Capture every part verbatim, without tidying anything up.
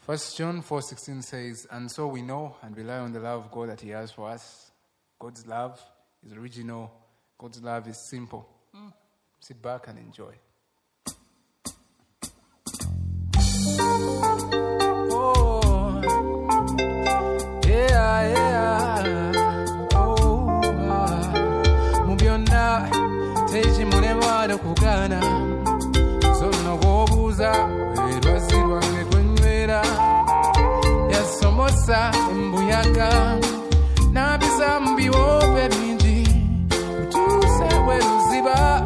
First John four sixteen says, and so we know and rely on the love of God that he has for us. God's love is original. God's love is simple. Mm. Sit back and enjoy. Oh, yeah, yeah. Oh, mubyonna tekimulema kugana. Sonna gobuza erwazirwa ngekwenywera. Yasomosa embuyaga. Nabisa mbiwope bingi. Utuse weruziba.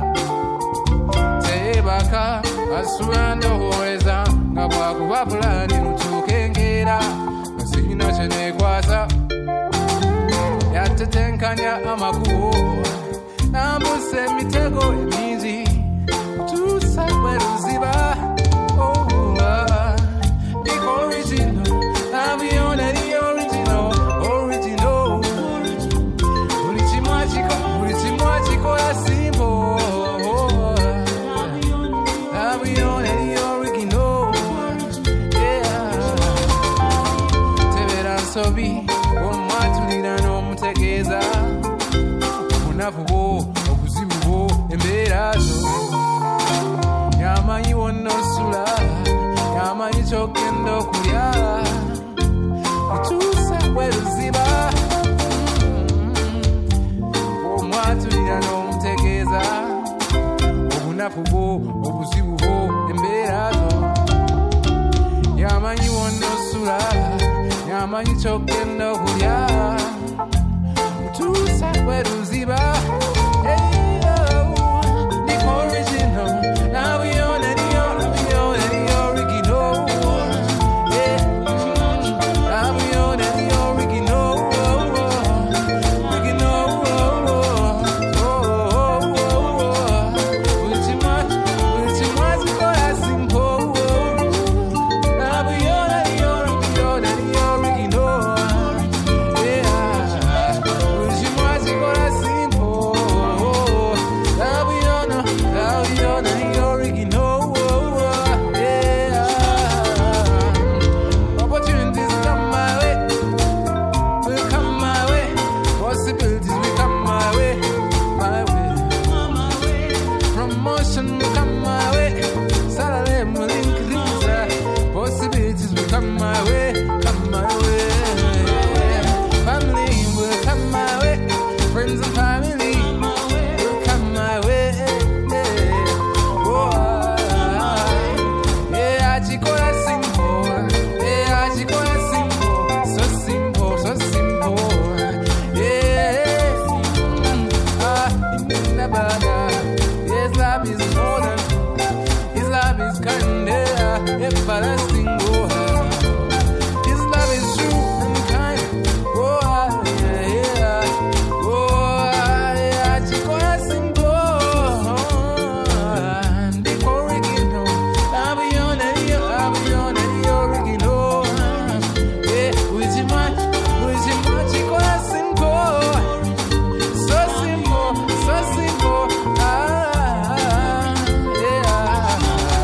Tebaka asubando hoeza. Ngabwakuba fulani nutukengera. Nasina chenekwasa. Yatetenkanya amakubo. Nambuse mitego emingi. Utuse weruziba. Oh, ah. Big original. I'm the only original. Original. Ulichimwachiko. Ulichimwachiko ya simple. I'm the only original. Yeah. Tebera sobi. Omwatulira n'omutegeeza. Obunafu bwo. Obuzibu bwo. Embeera zo. Yamanyi wonna osula. Yamanyi ky'ogenda okulya. Utusa weruziba. Omwatulira n'omutegeeza. Obunafu bwo. Obuzibu bwo. Embeera zo. Yamanyi wonna osula. Yamanyi ky'ogenda okulya. Utusa weruziba. Hey, oh, Nick original. Now we own it, we own it, we own it, the original. Yeah. Now we own it, the original. Original. Oh, oh, oh. Ultima, ultima, it's simple. Now we own it, the original, the original. Yeah. Ultima, it's simple. Now we own it, now we own it, the original. Yeah. Opportunities come my way, will come my way. Possibilities will come my way, my way. Promotion will come my way. Salary will increase. Possibilities will come my way, come my way. Family will come my way. Friends and family will come my way. Oh, yeah, chikola simple. Yeah, chikola simple. So simple, so simple. Yeah, ah, never. Yes, love is more than. His love is kind, everlasting. Oh, His love is true and kind. Oh, yeah, yeah. Oh, yeah, chikola simple. The original. I'll be on it, I'll be on it, the original. Yeah, with your mind, with your mind, chikola simple. So simple, so simple. Ah, yeah.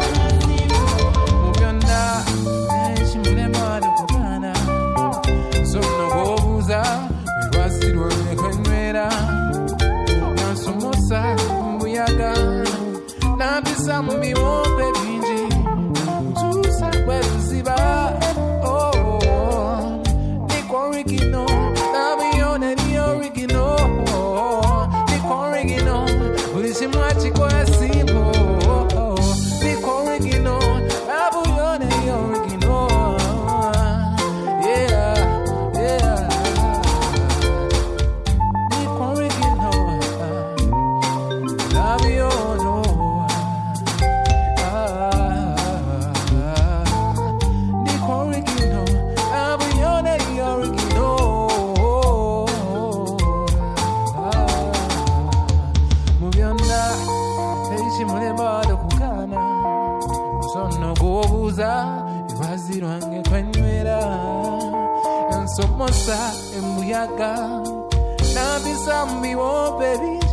Mubyonna ekimulema kugana. Sonna gobuza ebasirwa ekwenywera. Yansomosa mbuyaga. Nabisa mu biwombe bingi. Tusa weruziba. Oh, Nick original. Nabione the original. Nick original. Ulichimwachiko ya simple. Nick original. Nabione the original. Yeah, yeah. Nick original. Nabione. Nick original. Nabione the original. Mubyonna ekimulema okugana. Sonna gobuza ebazirwa ngekwenywera. Yansomosa embuyaga. Nabisa mu biwombe bingi.